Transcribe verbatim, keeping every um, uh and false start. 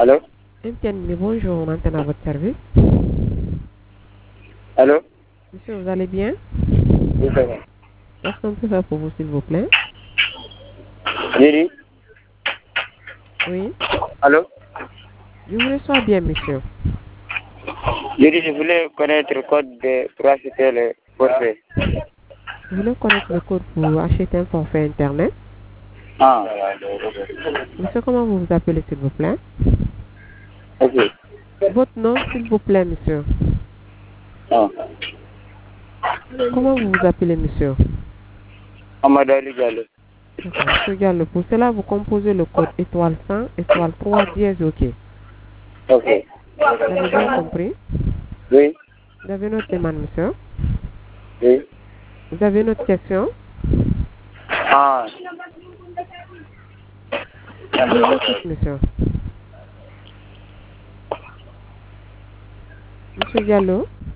Allô? Etienne, bonjour, on entend à votre service. Allô? Monsieur, vous allez bien? Oui, ça va. Qu'est-ce qu'on peut faire pour vous, s'il vous plaît? J'ai dit? Oui. Allô? Je vous reçois bien, monsieur. J'ai dit, je voulais connaître le code de, pour acheter le forfait. Vous voulez connaître le code pour acheter un forfait Internet? Ah. Monsieur, comment vous vous appelez, s'il vous plaît? Ok. Votre nom, s'il vous plaît, monsieur. Ah. Comment vous vous appelez, monsieur? Amadou Ali Diallo. D'accord, monsieur Gallo. Pour cela, vous composez le code étoile cent, étoile trois, dièse, OK. Ok. Vous avez bien compris? Oui. Vous avez notre demande, monsieur? Oui. Vous avez notre question? Ah. Je vous écoute, monsieur. Monsieur Gallo?